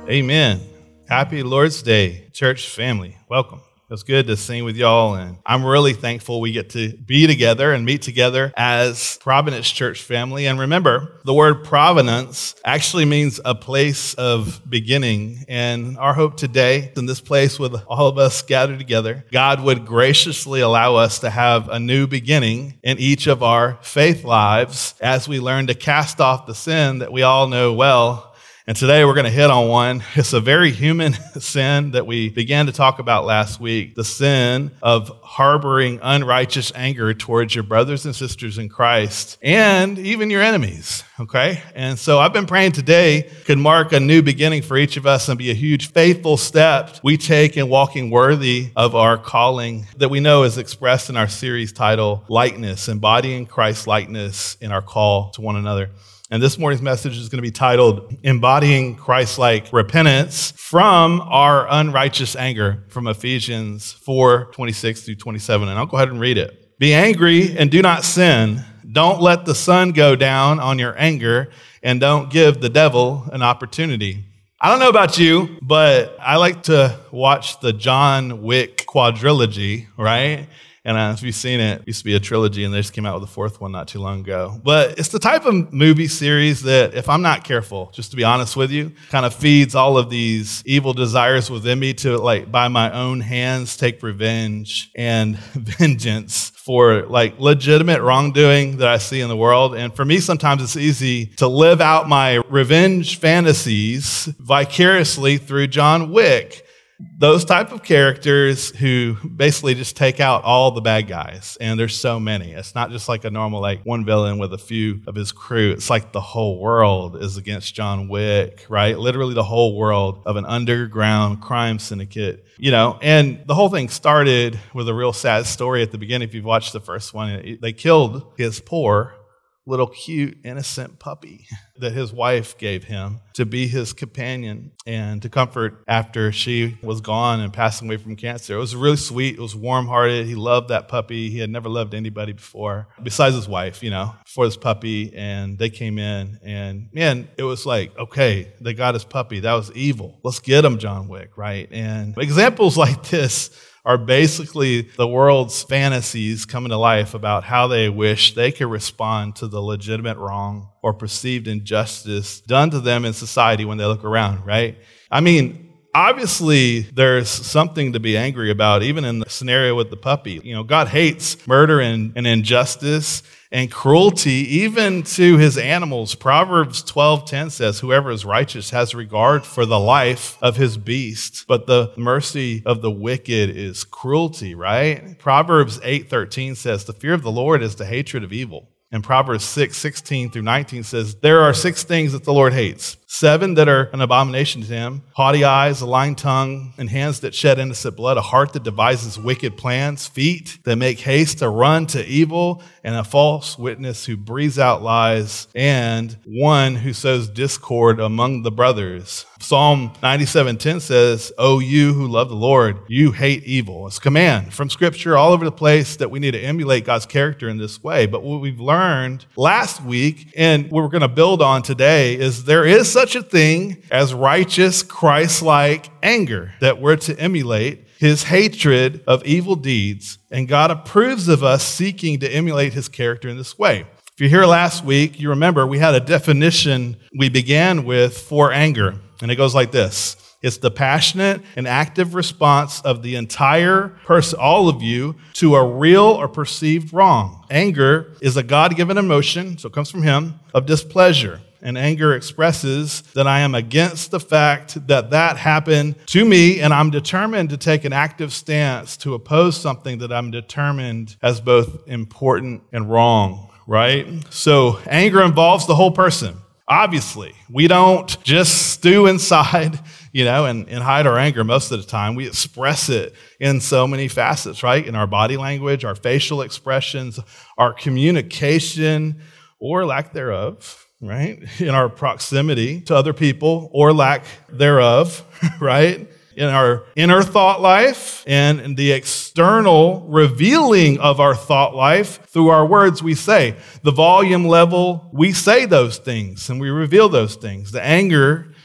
Amen. Happy Lord's Day, church family. Welcome. It's good to sing with y'all, and I'm really thankful we get to be together and meet together as Providence Church family. And remember, the word providence actually means a place of beginning. And our hope today, in this place with all of us gathered together, God would graciously allow us to have a new beginning in each of our faith lives as we learn to cast off the sin that we all know well. And today we're going to hit on one. It's a very human sin that we began to talk about last week, the sin of harboring unrighteous anger towards your brothers and sisters in Christ and even your enemies, okay? And so I've been praying today could mark a new beginning for each of us and be a huge faithful step we take in walking worthy of our calling that we know is expressed in our series title, Likeness, Embodying Christ's Likeness in Our Call to One Another. And this morning's message is going to be titled, Embodying Christ-like Repentance from Our Unrighteous Anger, from Ephesians 4:26 through 27. And I'll go ahead and read it. Be angry and do not sin. Don't let the sun go down on your anger, and don't give the devil an opportunity. I don't know about you, but I like to watch the John Wick quadrilogy, right? And if you've seen it, it used to be a trilogy, and they just came out with the fourth one not too long ago. But it's the type of movie series that, if I'm not careful, just to be honest with you, kind of feeds all of these evil desires within me to, like, by my own hands, take revenge and vengeance for, like, legitimate wrongdoing that I see in the world. And for me, sometimes it's easy to live out my revenge fantasies vicariously through John Wick. Those type of characters who basically just take out all the bad guys. And there's so many. It's not just like a normal, like, one villain with a few of his crew. It's like the whole world is against John Wick, right? Literally the whole world of an underground crime syndicate, you know. And the whole thing started with a real sad story at the beginning. If you've watched the first one, they killed his poor little cute, innocent puppy that his wife gave him to be his companion and to comfort after she was gone and passing away from cancer. It was really sweet. It was warm-hearted. He loved that puppy. He had never loved anybody before, besides his wife, you know, for his puppy. And they came in, and man, it was like, okay, they got his puppy. That was evil. Let's get him, John Wick, right? And examples like this are basically the world's fantasies coming to life about how they wish they could respond to the legitimate wrong or perceived injustice done to them in society when they look around, right? I mean, obviously, there's something to be angry about, even in the scenario with the puppy. You know, God hates murder and injustice and cruelty, even to his animals. Proverbs 12:10 says, whoever is righteous has regard for the life of his beast, but the mercy of the wicked is cruelty, right? Proverbs 8:13 says, the fear of the Lord is the hatred of evil. And Proverbs 6:16 through 19 says, there are 6 things that the Lord hates, 7 that are an abomination to him: haughty eyes, a lying tongue, and hands that shed innocent blood, a heart that devises wicked plans, feet that make haste to run to evil, and a false witness who breathes out lies, and one who sows discord among the brothers. Psalm 97:10 says, oh, you who love the Lord, you hate evil. It's a command from Scripture all over the place that we need to emulate God's character in this way. But what we've learned last week, and what we're going to build on today, is there is such a thing as righteous, Christ-like anger that we're to emulate his hatred of evil deeds, and God approves of us seeking to emulate his character in this way. If you're here last week, you remember we had a definition we began with for anger, and it goes like this. It's the passionate and active response of the entire person, all of you, to a real or perceived wrong. Anger is a God-given emotion, so it comes from him, of displeasure. And anger expresses that I am against the fact that that happened to me, and I'm determined to take an active stance to oppose something that I'm determined as both important and wrong, right? So anger involves the whole person. Obviously, we don't just stew inside, and hide our anger most of the time. We express it in so many facets, right? In our body language, our facial expressions, our communication, or lack thereof, right? In our proximity to other people, or lack thereof, right? In our inner thought life and in the external revealing of our thought life through our words we say. The volume level, we say those things and we reveal those things. The anger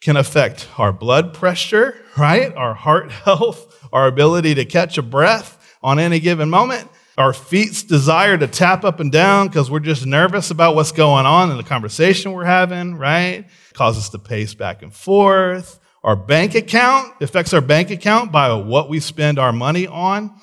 can affect our blood pressure, right? Our heart health, our ability to catch a breath on any given moment, our feet's desire to tap up and down because we're just nervous about what's going on in the conversation we're having, right? Causes us to pace back and forth. Our bank account affects our bank account by what we spend our money on.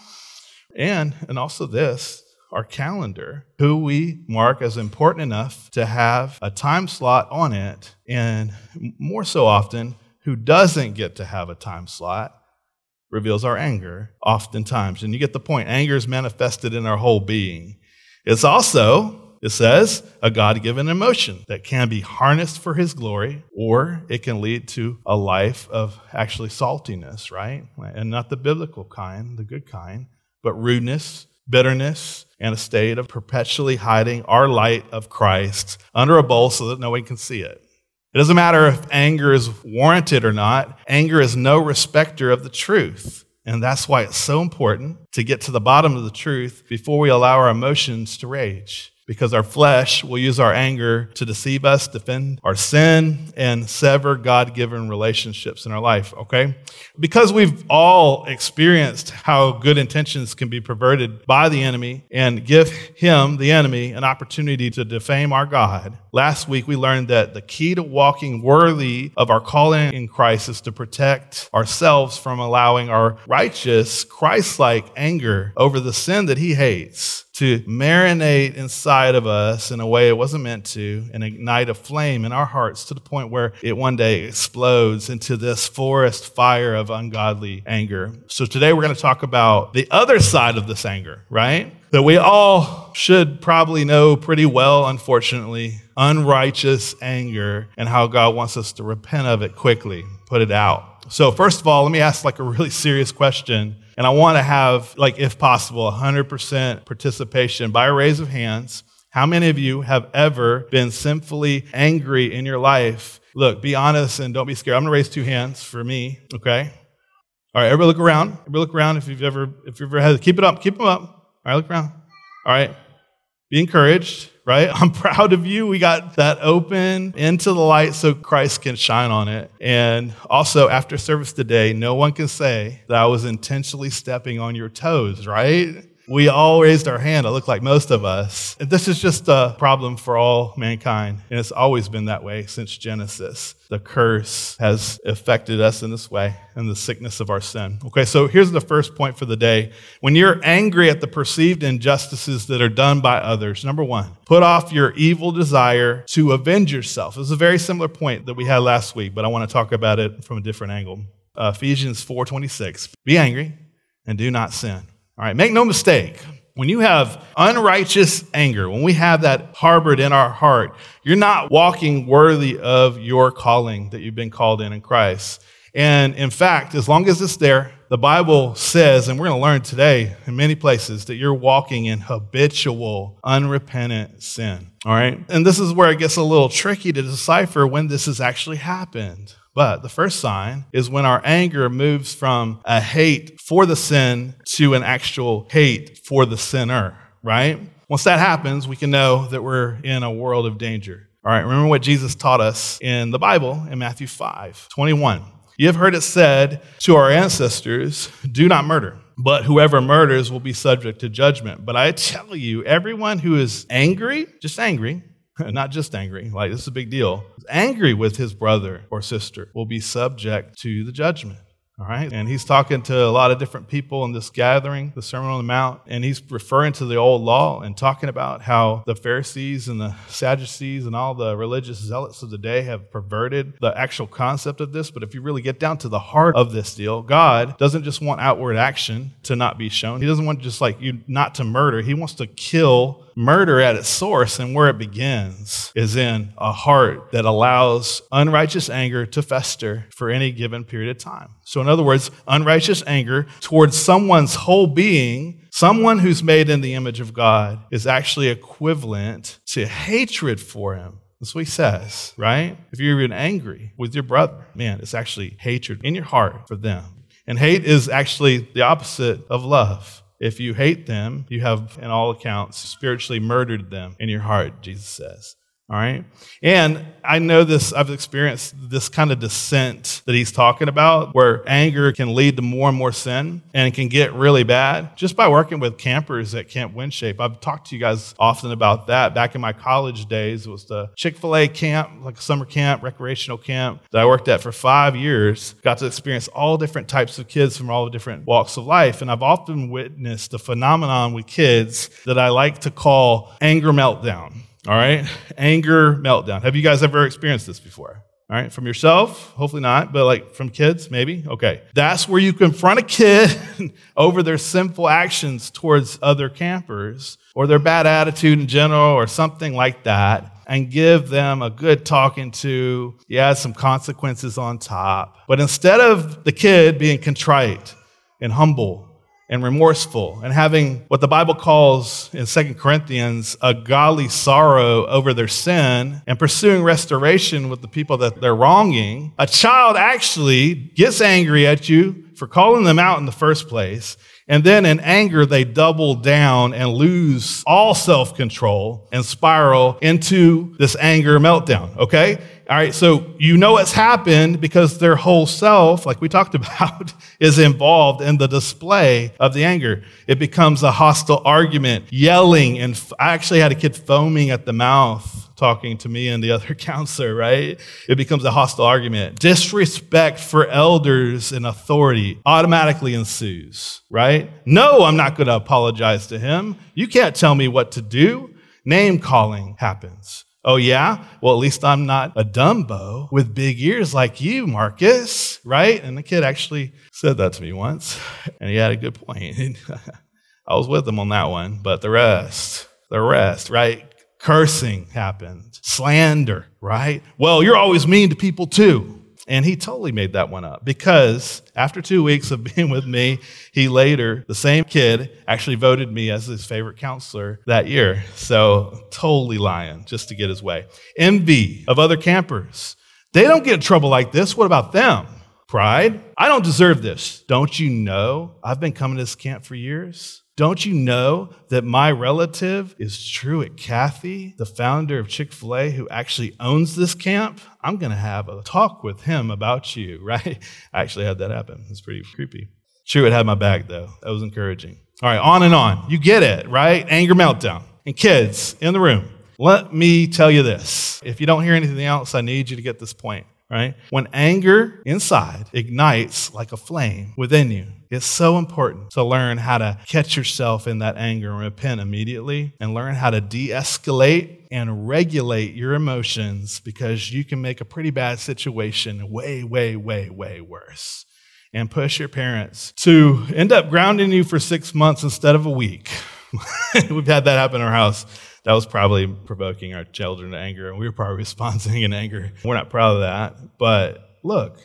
And also this, our calendar, who we mark as important enough to have a time slot on it, and more so often, who doesn't get to have a time slot, reveals our anger oftentimes. And you get the point. Anger is manifested in our whole being. It's also, it says, a God-given emotion that can be harnessed for his glory, or it can lead to a life of actually saltiness, right? And not the biblical kind, the good kind, but rudeness, bitterness, and a state of perpetually hiding our light of Christ under a bowl so that no one can see it. It doesn't matter if anger is warranted or not. Anger is no respecter of the truth. And that's why it's so important to get to the bottom of the truth before we allow our emotions to rage. Because our flesh will use our anger to deceive us, defend our sin, and sever God-given relationships in our life, okay? Because we've all experienced how good intentions can be perverted by the enemy and give him, the enemy, an opportunity to defame our God. Last week, we learned that the key to walking worthy of our calling in Christ is to protect ourselves from allowing our righteous, Christ-like anger over the sin that he hates to marinate inside of us in a way it wasn't meant to and ignite a flame in our hearts to the point where it one day explodes into this forest fire of ungodly anger. So today we're going to talk about the other side of this anger, right? That we all should probably know pretty well, unfortunately, unrighteous anger and how God wants us to repent of it quickly, put it out. So first of all, let me ask a really serious question. And I want to have, if possible, 100% participation by a raise of hands. How many of you have ever been sinfully angry in your life? Look, be honest and don't be scared. I'm going to raise 2 hands for me, okay? All right, everybody look around. Everybody look around if you've ever had, keep it up, keep them up. All right, look around. All right, be encouraged, right? I'm proud of you. We got that open into the light so Christ can shine on it. And also, after service today, no one can say that I was intentionally stepping on your toes, right? We all raised our hand, it looked like most of us. And this is just a problem for all mankind, and it's always been that way since Genesis. The curse has affected us in this way, and the sickness of our sin. Okay, so here's the first point for the day. When you're angry at the perceived injustices that are done by others, number 1, put off your evil desire to avenge yourself. This is a very similar point that we had last week, but I want to talk about it from a different angle. Ephesians 4:26, be angry and do not sin. All right, make no mistake, when you have unrighteous anger, when we have that harbored in our heart, you're not walking worthy of your calling that you've been called in Christ. And in fact, as long as it's there, the Bible says, and we're going to learn today in many places, that you're walking in habitual, unrepentant sin. All right? And this is where it gets a little tricky to decipher when this has actually happened. But the first sign is when our anger moves from a hate for the sin to an actual hate for the sinner, right? Once that happens, we can know that we're in a world of danger. All right, remember what Jesus taught us in the Bible in Matthew 5:21. You have heard it said to our ancestors, do not murder, but whoever murders will be subject to judgment. But I tell you, everyone who is angry, just angry, not just angry, this is a big deal, angry with his brother or sister will be subject to the judgment. All right. And he's talking to a lot of different people in this gathering, the Sermon on the Mount, and he's referring to the old law and talking about how the Pharisees and the Sadducees and all the religious zealots of the day have perverted the actual concept of this. But if you really get down to the heart of this deal, God doesn't just want outward action to not be shown. He doesn't want just you not to murder. He wants to kill murder at its source, and where it begins is in a heart that allows unrighteous anger to fester for any given period of time. So in other words, unrighteous anger towards someone's whole being, someone who's made in the image of God, is actually equivalent to hatred for him. That's what he says, right? If you're even angry with your brother, man, it's actually hatred in your heart for them. And hate is actually the opposite of love. If you hate them, you have, in all accounts, spiritually murdered them in your heart, Jesus says. All right. And I know this, I've experienced this kind of descent that he's talking about, where anger can lead to more and more sin and can get really bad just by working with campers at Camp Windshape. I've talked to you guys often about that. Back in my college days, it was the Chick-fil-A camp, like a summer camp, recreational camp that I worked at for 5 years. Got to experience all different types of kids from all different walks of life. And I've often witnessed a phenomenon with kids that I like to call anger meltdown. All right? Anger meltdown. Have you guys ever experienced this before? All right? From yourself? Hopefully not, but like from kids, maybe? Okay. That's where you confront a kid over their sinful actions towards other campers or their bad attitude in general or something like that and give them a good talking to. You add some consequences on top. But instead of the kid being contrite and humble and remorseful, and having what the Bible calls in 2 Corinthians a godly sorrow over their sin and pursuing restoration with the people that they're wronging, a child actually gets angry at you for calling them out in the first place, and then in anger, they double down and lose all self-control and spiral into this anger meltdown, okay? All right, so you know it's happened because their whole self, like we talked about, is involved in the display of the anger. It becomes a hostile argument, yelling, and I actually had a kid foaming at the mouth talking to me and the other counselor, right? It becomes a hostile argument. Disrespect for elders and authority automatically ensues, right? No, I'm not going to apologize to him. You can't tell me what to do. Name calling happens. Oh, yeah? Well, at least I'm not a Dumbo with big ears like you, Marcus, right? And the kid actually said that to me once, and he had a good point. I was with him on that one, but the rest, right? Cursing happened. Slander, right? Well, you're always mean to people too. And he totally made that one up because after 2 weeks of being with me, the same kid, actually voted me as his favorite counselor that year. So totally lying just to get his way. Envy of other campers. They don't get in trouble like this. What about them? Pride. I don't deserve this. Don't you know I've been coming to this camp for years? Don't you know that my relative is Truett Cathy, the founder of Chick-fil-A, who actually owns this camp? I'm going to have a talk with him about you, right? I actually had that happen. It's pretty creepy. Truett had my back, though. That was encouraging. All right, on and on. You get it, right? Anger meltdown. And kids in the room, let me tell you this. If you don't hear anything else, I need you to get this point, right? When anger inside ignites like a flame within you, it's so important to learn how to catch yourself in that anger and repent immediately and learn how to de-escalate and regulate your emotions because you can make a pretty bad situation way, way, way, way worse and push your parents to end up grounding you for 6 months instead of a week. We've had that happen in our house. That was probably provoking our children to anger, and we were probably responding in anger. We're not proud of that, but look,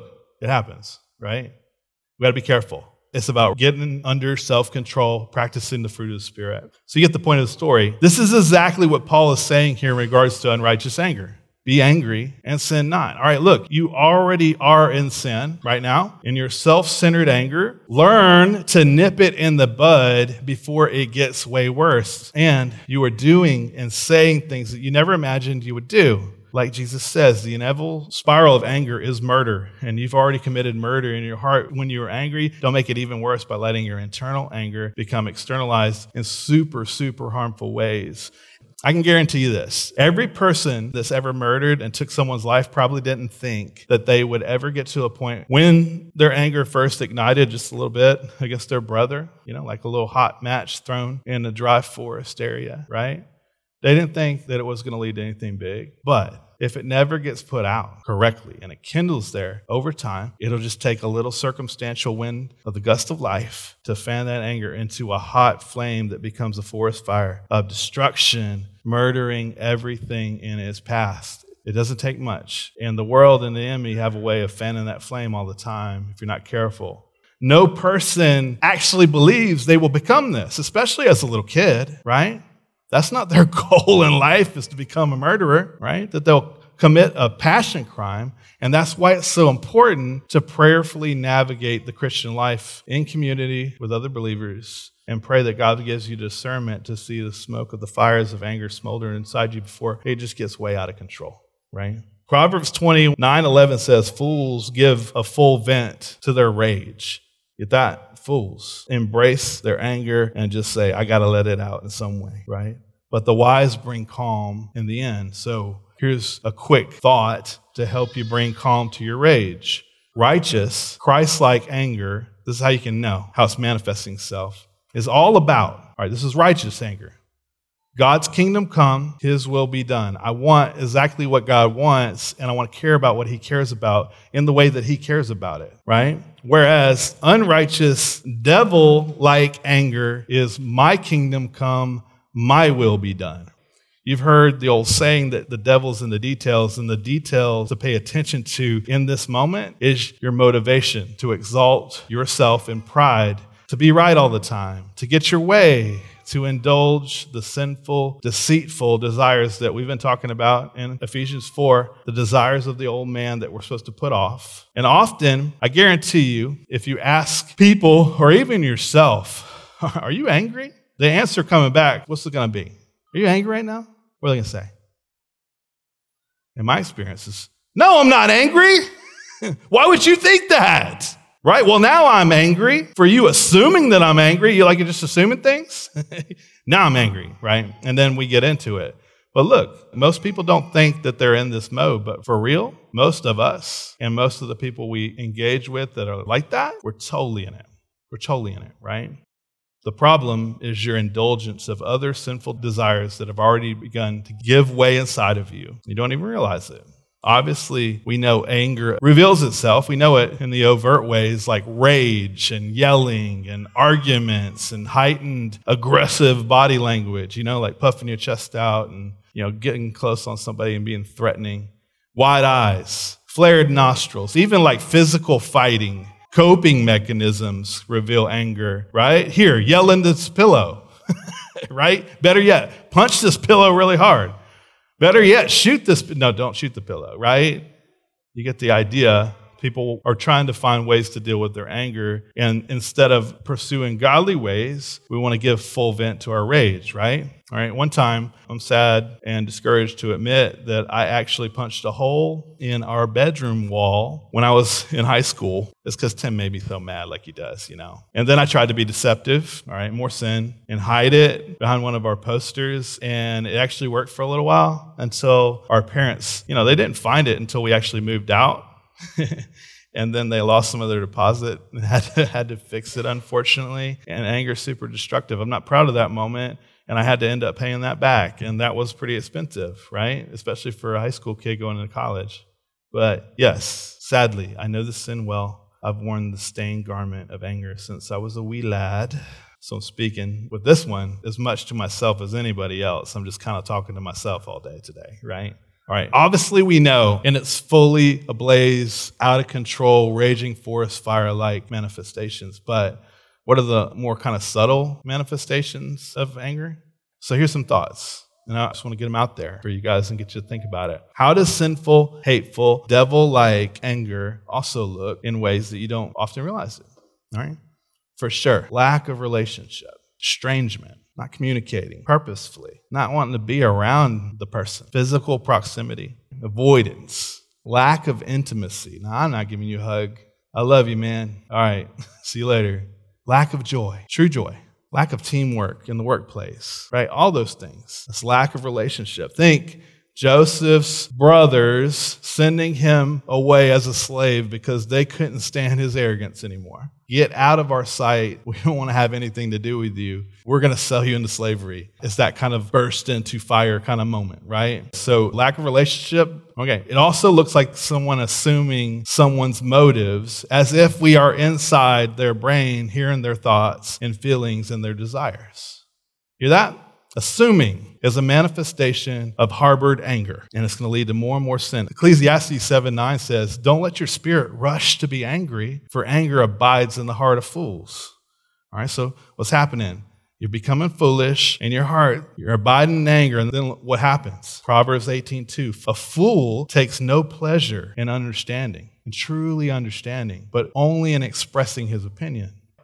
it happens, right? We got to be careful. It's about getting under self-control, practicing the fruit of the Spirit. So you get the point of the story. This is exactly what Paul is saying here in regards to unrighteous anger. Be angry and sin not. All right, look, you already are in sin right now. In your self-centered anger, learn to nip it in the bud before it gets way worse. And you are doing and saying things that you never imagined you would do. Like Jesus says, the inevitable spiral of anger is murder, and you've already committed murder in your heart. When you are angry, don't make it even worse by letting your internal anger become externalized in super, super harmful ways. I can guarantee you this. Every person that's ever murdered and took someone's life probably didn't think that they would ever get to a point when their anger first ignited just a little bit against their brother, like a little hot match thrown in a dry forest area, right? They didn't think that it was going to lead to anything big. But if it never gets put out correctly and it kindles there over time, it'll just take a little circumstantial wind of the gust of life to fan that anger into a hot flame that becomes a forest fire of destruction, murdering everything in its path. It doesn't take much. And the world and the enemy have a way of fanning that flame all the time if you're not careful. No person actually believes they will become this, especially as a little kid, right? That's not their goal in life, is to become a murderer, right? That they'll commit a passion crime. And that's why it's so important to prayerfully navigate the Christian life in community with other believers and pray that God gives you discernment to see the smoke of the fires of anger smolder inside you before it just gets way out of control, right? Proverbs 29:11 says, fools give a full vent to their rage. Get that? Fools embrace their anger and just say, I got to let it out in some way, right? But the wise bring calm in the end. So here's a quick thought to help you bring calm to your rage. Righteous, Christ-like anger, this is how you can know how it's manifesting itself, is all about, all right, this is righteous anger. God's kingdom come, his will be done. I want exactly what God wants, and I want to care about what he cares about in the way that he cares about it, right? Whereas unrighteous, devil-like anger is my kingdom come, my will be done. You've heard the old saying that the devil's in the details, and the details to pay attention to in this moment is your motivation to exalt yourself in pride, to be right all the time, to get your way, to indulge the sinful, deceitful desires that we've been talking about in Ephesians 4, the desires of the old man that we're supposed to put off. And often, I guarantee you, if you ask people or even yourself, are you angry? The answer coming back, what's it going to be? Are you angry right now? What are they going to say? In my experiences, no, I'm not angry. Why would you think that? Right? Well, now I'm angry for you assuming that I'm angry. You're just assuming things? Now I'm angry, right? And then we get into it. But look, most people don't think that they're in this mode, but for real, most of us and most of the people we engage with that are like that, we're totally in it. We're totally in it, right? The problem is your indulgence of other sinful desires that have already begun to give way inside of you. You don't even realize it. Obviously, we know anger reveals itself. We know it in the overt ways like rage and yelling and arguments and heightened aggressive body language, like puffing your chest out and, getting close on somebody and being threatening. Wide eyes, flared nostrils, even like physical fighting. Coping mechanisms reveal anger, right? Here, yell in this pillow, right? Better yet, punch this pillow really hard. Better yet, don't shoot the pillow, right? You get the idea. People are trying to find ways to deal with their anger, and instead of pursuing godly ways, we want to give full vent to our rage, right? All right, one time, I'm sad and discouraged to admit that I actually punched a hole in our bedroom wall when I was in high school. It's because Tim made me so mad like he does, And then I tried to be deceptive, all right, more sin, and hide it behind one of our posters, and it actually worked for a little while until our parents, they didn't find it until we actually moved out. And then they lost some of their deposit and had to fix it, unfortunately. And anger's super destructive. I'm not proud of that moment, and I had to end up paying that back. And that was pretty expensive, right? Especially for a high school kid going into college. But yes, sadly, I know the sin well. I've worn the stained garment of anger since I was a wee lad. So I'm speaking with this one as much to myself as anybody else. I'm just kind of talking to myself all day today, right? All right, obviously we know in its fully ablaze, out of control, raging forest fire-like manifestations, but what are the more kind of subtle manifestations of anger? So here's some thoughts, and I just want to get them out there for you guys and get you to think about it. How does sinful, hateful, devil-like anger also look in ways that you don't often realize it? All right, for sure, lack of relationship, estrangement, not communicating purposefully, not wanting to be around the person, physical proximity, avoidance, lack of intimacy. Now, I'm not giving you a hug. I love you, man. All right, see you later. Lack of joy, true joy, lack of teamwork in the workplace, right? All those things. This lack of relationship. Think Joseph's brothers sending him away as a slave because they couldn't stand his arrogance anymore. Get out of our sight. We don't want to have anything to do with you. We're going to sell you into slavery. It's that kind of burst into fire kind of moment, right? So lack of relationship. Okay. It also looks like someone assuming someone's motives as if we are inside their brain, hearing their thoughts and feelings and their desires. Hear that? Assuming is a manifestation of harbored anger, and it's going to lead to more and more sin. Ecclesiastes 7:9 says, don't let your spirit rush to be angry, for anger abides in the heart of fools. All right, so what's happening? You're becoming foolish in your heart. You're abiding in anger, and then what happens? Proverbs 18:2, a fool takes no pleasure in understanding, and truly understanding, but only in expressing his opinion.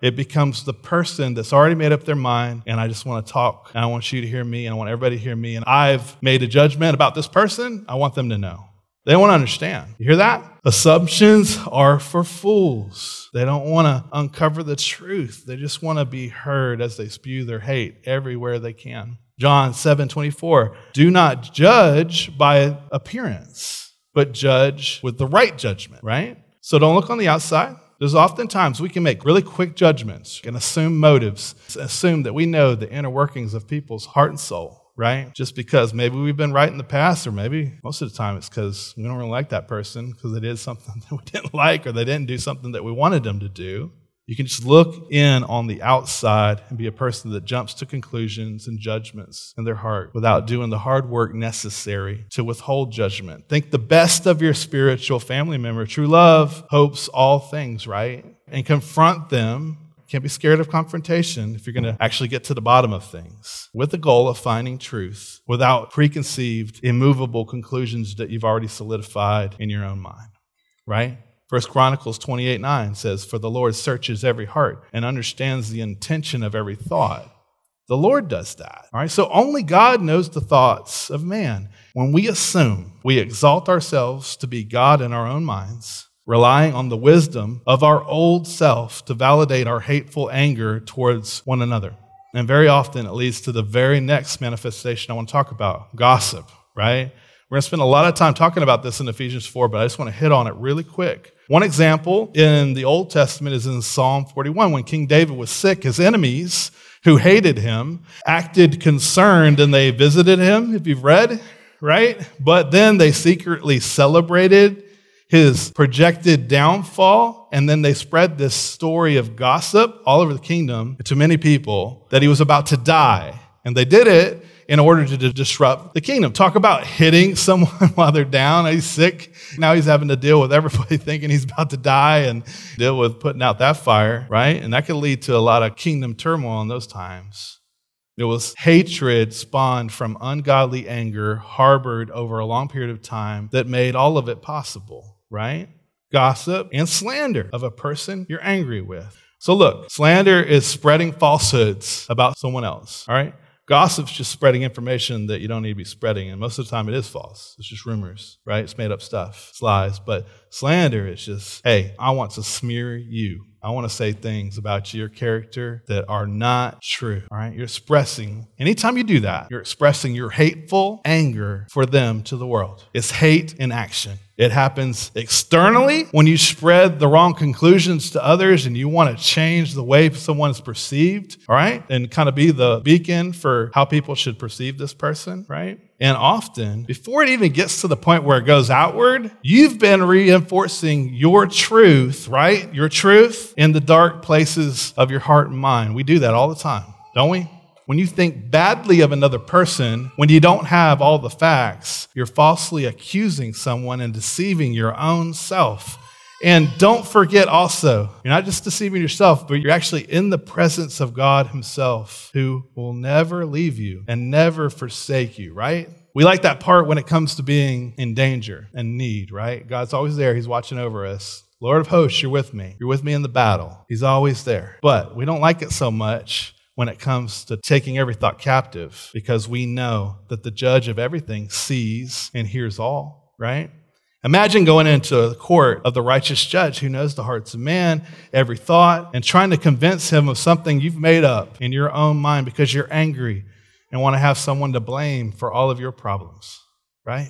it becomes the person that's already made up their mind, and I just want to talk, and I want you to hear me, and I want everybody to hear me, and I've made a judgment about this person. I want them to know. They don't want to understand. You hear that? Assumptions are for fools. They don't want to uncover the truth. They just want to be heard as they spew their hate everywhere they can. John 7:24, do not judge by appearance, but judge with the right judgment, right? So don't look on the outside. There's oftentimes we can make really quick judgments and assume motives, assume that we know the inner workings of people's heart and soul. Right? Just because maybe we've been right in the past, or maybe most of the time it's because we don't really like that person because they did something that we didn't like, or they didn't do something that we wanted them to do. You can just look in on the outside and be a person that jumps to conclusions and judgments in their heart without doing the hard work necessary to withhold judgment. Think the best of your spiritual family member. True love hopes all things, right? And confront them. Can't be scared of confrontation if you're going to actually get to the bottom of things with the goal of finding truth without preconceived, immovable conclusions that you've already solidified in your own mind, right? 1 Chronicles 28:9 says, for the Lord searches every heart and understands the intention of every thought. The Lord does that, all right? So only God knows the thoughts of man. When we assume, we exalt ourselves to be God in our own minds, relying on the wisdom of our old self to validate our hateful anger towards one another. And very often it leads to the very next manifestation I want to talk about, gossip, right? We're going to spend a lot of time talking about this in Ephesians 4, but I just want to hit on it really quick. One example in the Old Testament is in Psalm 41. When King David was sick, his enemies who hated him acted concerned and they visited him, if you've read, right? But then they secretly celebrated his projected downfall, and then they spread this story of gossip all over the kingdom to many people that he was about to die. And they did it in order to disrupt the kingdom. Talk about hitting someone while they're down. He's sick. Now he's having to deal with everybody thinking he's about to die and deal with putting out that fire, right? And that could lead to a lot of kingdom turmoil in those times. It was hatred spawned from ungodly anger harbored over a long period of time that made all of it possible. Right? Gossip and slander of a person you're angry with. So look, slander is spreading falsehoods about someone else, all right? Gossip's just spreading information that you don't need to be spreading, and most of the time it is false. It's just rumors, right? It's made up stuff. It's lies. But slander is just, hey, I want to smear you. I want to say things about your character that are not true, all right? You're expressing, anytime you do that, you're expressing your hateful anger for them to the world. It's hate in action. It happens externally when you spread the wrong conclusions to others and you want to change the way someone is perceived, all right? And kind of be the beacon for how people should perceive this person, right? And often, before it even gets to the point where it goes outward, you've been reinforcing your truth, right? Your truth in the dark places of your heart and mind. We do that all the time, don't we? When you think badly of another person, when you don't have all the facts, you're falsely accusing someone and deceiving your own self. And don't forget also, you're not just deceiving yourself, but you're actually in the presence of God himself, who will never leave you and never forsake you, right? We like that part when it comes to being in danger and need, right? God's always there. He's watching over us. Lord of hosts, you're with me. You're with me in the battle. He's always there. But we don't like it so much when it comes to taking every thought captive, because we know that the judge of everything sees and hears all, right? Imagine going into the court of the righteous judge who knows the hearts of man, every thought, and trying to convince him of something you've made up in your own mind because you're angry and want to have someone to blame for all of your problems, right?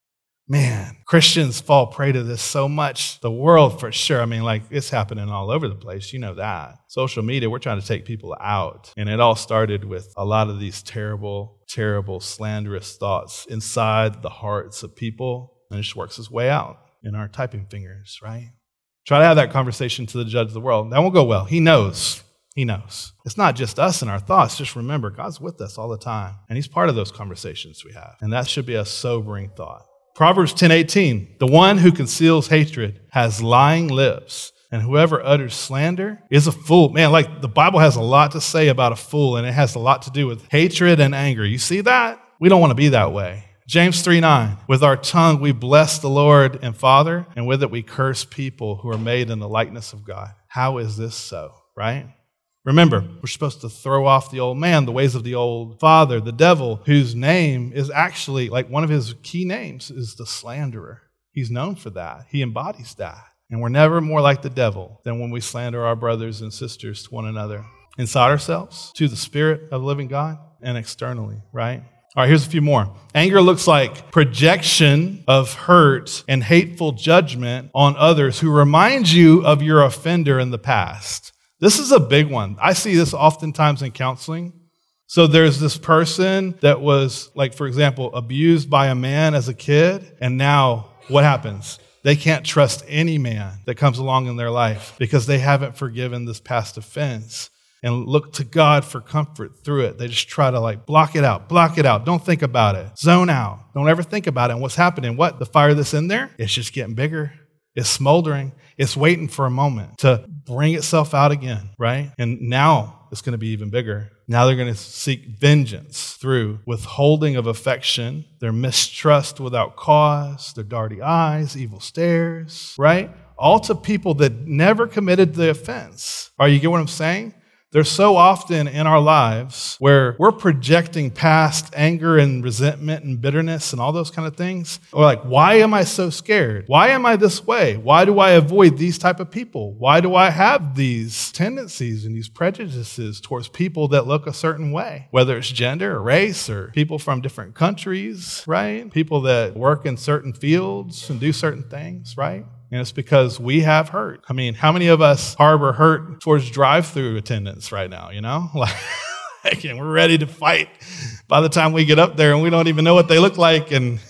Man, Christians fall prey to this so much. The world, for sure. I mean, like, it's happening all over the place. You know that. Social media, we're trying to take people out. And it all started with a lot of these terrible, terrible, slanderous thoughts inside the hearts of people. And it just works its way out in our typing fingers, right? Try to have that conversation to the judge of the world. That won't go well. He knows. He knows. It's not just us and our thoughts. Just remember, God's with us all the time. And he's part of those conversations we have. And that should be a sobering thought. Proverbs 10:18, the one who conceals hatred has lying lips, and whoever utters slander is a fool. Man, like, the Bible has a lot to say about a fool, and it has a lot to do with hatred and anger. You see that? We don't want to be that way. James 3:9, with our tongue we bless the Lord and Father, and with it we curse people who are made in the likeness of God. How is this so, right? Remember, we're supposed to throw off the old man, the ways of the old father, the devil, whose name is actually, like one of his key names is the slanderer. He's known for that. He embodies that. And we're never more like the devil than when we slander our brothers and sisters to one another. Inside ourselves, to the Spirit of the living God, and externally, right? All right, here's a few more. Anger looks like projection of hurt and hateful judgment on others who remind you of your offender in the past. This is a big one. I see this oftentimes in counseling. So there's this person that was, like, for example, abused by a man as a kid, and now what happens? They can't trust any man that comes along in their life because they haven't forgiven this past offense and look to God for comfort through it. They just try to block it out. Don't think about it. Zone out. Don't ever think about it. And what's happening? What? The fire that's in there? It's just getting bigger. It's smoldering. It's waiting for a moment to bring itself out again, right? And now it's going to be even bigger. Now they're going to seek vengeance through withholding of affection, their mistrust without cause, their darty eyes, evil stares, right? All to people that never committed the offense. Are you get what I'm saying? There's so often in our lives where we're projecting past anger and resentment and bitterness and all those kind of things. Or like, why am I so scared? Why am I this way? Why do I avoid these type of people? Why do I have these tendencies and these prejudices towards people that look a certain way? Whether it's gender or race or people from different countries, right? People that work in certain fields and do certain things, right? And it's because we have hurt. I mean, how many of us harbor hurt towards drive-through attendants right now, you know? And we're ready to fight by the time we get up there and we don't even know what they look like. And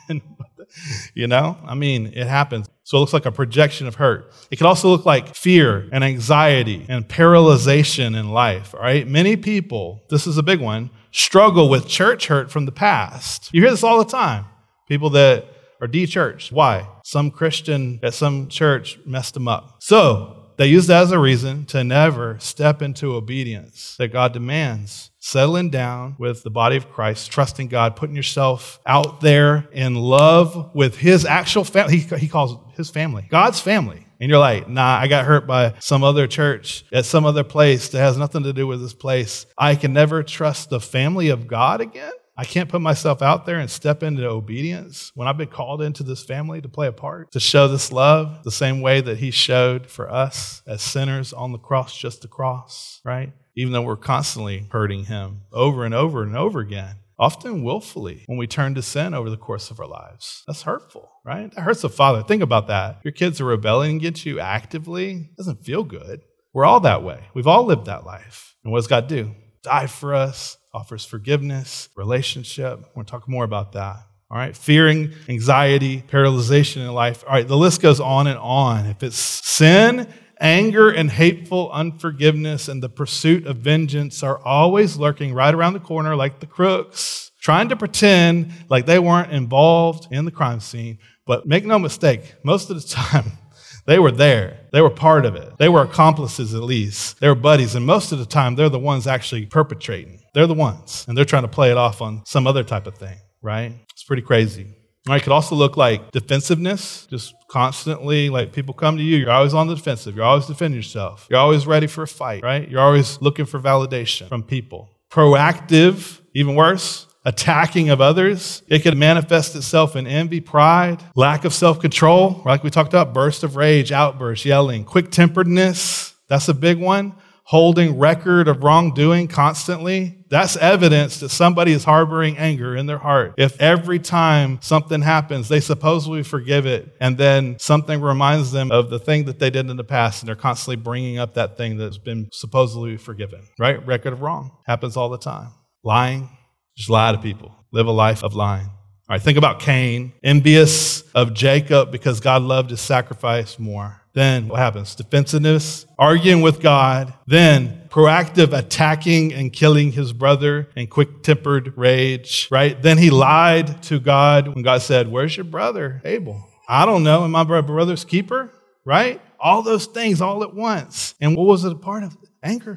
you know, I mean, it happens. So it looks like a projection of hurt. It could also look like fear and anxiety and paralyzation in life, all right? Many people, this is a big one, struggle with church hurt from the past. You hear this all the time. People that are de-churched. Why? Some Christian at some church messed them up. So they use that as a reason to never step into obedience that God demands. Settling down with the body of Christ, trusting God, putting yourself out there in love with his actual family. He calls it his family, God's family. And you're like, nah, I got hurt by some other church at some other place that has nothing to do with this place. I can never trust the family of God again. I can't put myself out there and step into obedience when I've been called into this family to play a part, to show this love the same way that he showed for us as sinners on the cross, just the cross, right? Even though we're constantly hurting him over and over and over again, often willfully when we turn to sin over the course of our lives. That's hurtful, right? That hurts the Father. Think about that. Your kids are rebelling against you actively. It doesn't feel good. We're all that way. We've all lived that life. And what does God do? Die for us. Offers forgiveness, relationship. We're going to talk more about that. All right. Fearing, anxiety, paralyzation in life. All right. The list goes on and on. If it's sin, anger, and hateful unforgiveness and the pursuit of vengeance are always lurking right around the corner like the crooks, trying to pretend like they weren't involved in the crime scene. But make no mistake, most of the time, they were there. They were part of it. They were accomplices at least. They were buddies. And most of the time, they're the ones actually perpetrating. They're the ones. And they're trying to play it off on some other type of thing, right? It's pretty crazy. All right, it could also look like defensiveness, just constantly, like people come to you, you're always on the defensive. You're always defending yourself. You're always ready for a fight, right? You're always looking for validation from people. Proactive, even worse. Attacking of others. It could manifest itself in envy, pride, lack of self-control, like we talked about, burst of rage, outbursts, yelling, quick-temperedness. That's a big one. Holding record of wrongdoing constantly. That's evidence that somebody is harboring anger in their heart. If every time something happens, they supposedly forgive it, and then something reminds them of the thing that they did in the past, and they're constantly bringing up that thing that's been supposedly forgiven, right? Record of wrong. Happens all the time. Lying. Just lie to people. Live a life of lying. All right, think about Cain, envious of Jacob because God loved his sacrifice more. Then what happens? Defensiveness, arguing with God. Then proactive attacking and killing his brother and quick-tempered rage, right? Then he lied to God when God said, where's your brother, Abel? I don't know. Am I my brother's keeper? Right? All those things all at once. And what was it a part of? Anger.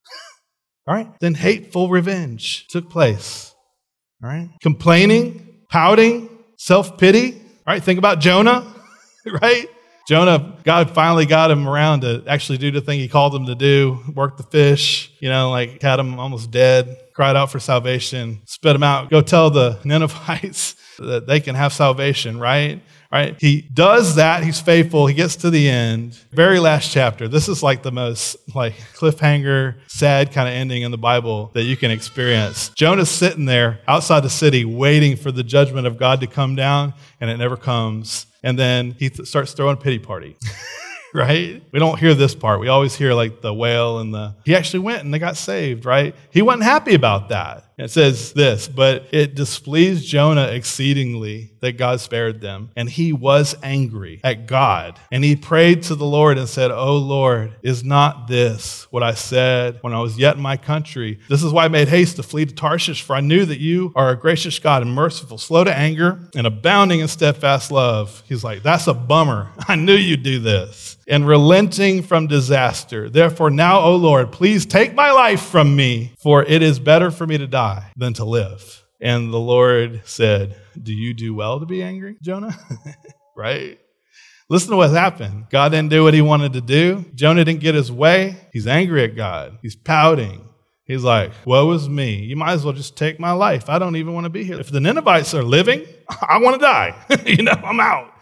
All right. Then hateful revenge took place. All right. Complaining, pouting, self-pity. All right. Think about Jonah, right? Jonah, God finally got him around to actually do the thing he called him to do, work the fish, like had him almost dead, cried out for salvation, spit him out, go tell the Ninevites that they can have salvation, right? Right? He does that. He's faithful. He gets to the end. Very last chapter. This is like the most cliffhanger, sad kind of ending in the Bible that you can experience. Jonah's sitting there outside the city waiting for the judgment of God to come down, and it never comes. And then he starts throwing a pity party. Right? We don't hear this part. We always hear the wail and he actually went and they got saved, right? He wasn't happy about that. It says this, but it displeased Jonah exceedingly that God spared them. And he was angry at God. And he prayed to the Lord and said, "Oh Lord, is not this what I said when I was yet in my country? This is why I made haste to flee to Tarshish, for I knew that you are a gracious God and merciful, slow to anger and abounding in steadfast love." He's like, that's a bummer. I knew you'd do this. And relenting from disaster. Therefore now, O Lord, please take my life from me, for it is better for me to die than to live. And the Lord said, "Do you do well to be angry, Jonah?" Right? Listen to what happened. God didn't do what he wanted to do. Jonah didn't get his way. He's angry at God. He's pouting. He's like, woe is me. You might as well just take my life. I don't even want to be here. If the Ninevites are living, I want to die. I'm out.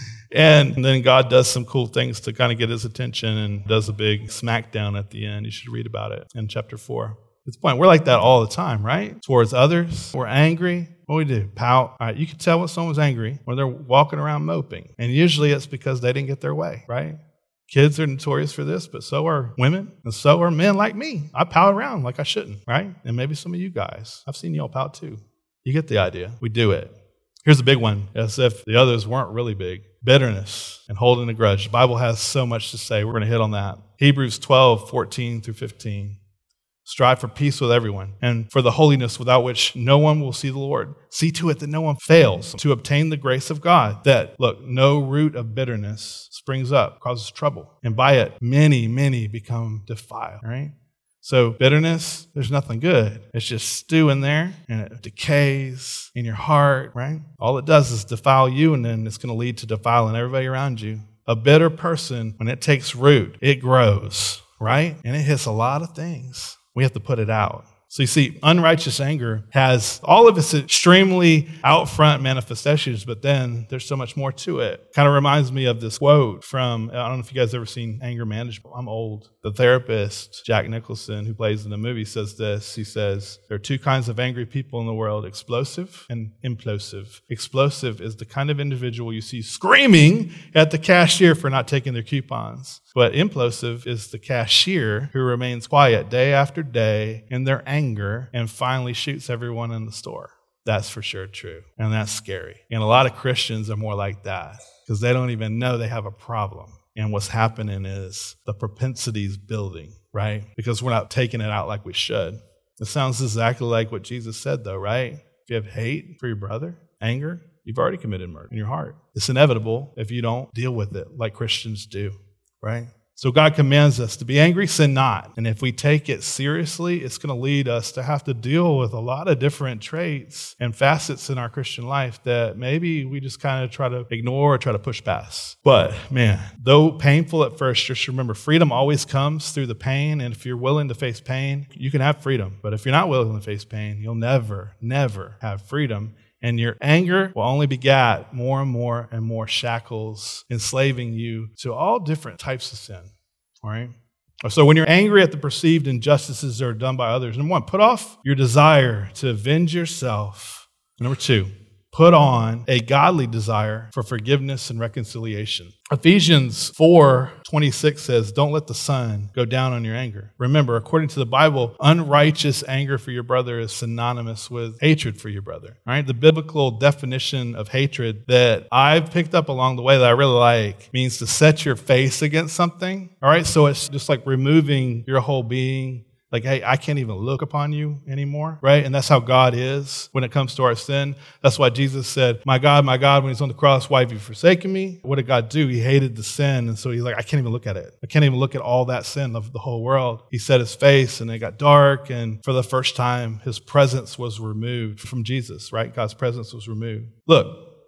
And then God does some cool things to kind of get his attention and does a big smackdown at the end. You should read about it in chapter 4. It's the point. We're like that all the time, right? Towards others. We're angry. What do? Pout. All right, you can tell when someone's angry when they're walking around moping. And usually it's because they didn't get their way, right? Kids are notorious for this, but so are women, and so are men like me. I pout around like I shouldn't, right? And maybe some of you guys. I've seen y'all pout too. You get the idea. We do it. Here's a big one, as if the others weren't really big. Bitterness and holding a grudge. The Bible has so much to say. We're going to hit on that. Hebrews 12:14-15. Strive for peace with everyone and for the holiness without which no one will see the Lord. See to it that no one fails to obtain the grace of God, that, look, no root of bitterness springs up, causes trouble, and by it many become defiled, right? So bitterness, there's nothing good. It's just stew in there and it decays in your heart, right? All it does is defile you, and then it's going to lead to defiling everybody around you. A bitter person, when it takes root, it grows, right? And it hits a lot of things. We have to put it out. So you see, unrighteous anger has all of its extremely out front manifestations, but then there's so much more to it. Kind of reminds me of this quote from, I don't know if you guys ever seen Anger Management. I'm old. The therapist, Jack Nicholson, who plays in the movie, says this. He says, there are two kinds of angry people in the world, explosive and implosive. Explosive is the kind of individual you see screaming at the cashier for not taking their coupons. But implosive is the cashier who remains quiet day after day in their anger and finally shoots everyone in the store. That's for sure true. And that's scary. And a lot of Christians are more like that because they don't even know they have a problem. And what's happening is the propensity's building, right? Because we're not taking it out like we should. It sounds exactly like what Jesus said, though, right? If you have hate for your brother, anger, you've already committed murder in your heart. It's inevitable if you don't deal with it like Christians do. Right? So God commands us to be angry, sin not. And if we take it seriously, it's going to lead us to have to deal with a lot of different traits and facets in our Christian life that maybe we just kind of try to ignore or try to push past. But man, though painful at first, just remember, freedom always comes through the pain. And if you're willing to face pain, you can have freedom. But if you're not willing to face pain, you'll never have freedom. And your anger will only beget more and more shackles, enslaving you to all different types of sin. All right? So when you're angry at the perceived injustices that are done by others, number one, put off your desire to avenge yourself. Number two, put on a godly desire for forgiveness and reconciliation. Ephesians 4:26 says, don't let the sun go down on your anger. Remember, according to the Bible, unrighteous anger for your brother is synonymous with hatred for your brother. All right, the biblical definition of hatred that I've picked up along the way that I really like means to set your face against something. All right, so it's just like removing your whole being. Like, hey, I can't even look upon you anymore, right? And that's how God is when it comes to our sin. That's why Jesus said, my God, when he's on the cross, why have you forsaken me? What did God do? He hated the sin. And so he's like, I can't even look at it. I can't even look at all that sin of the whole world. He set his face and it got dark. And for the first time, his presence was removed from Jesus, right? God's presence was removed. Look,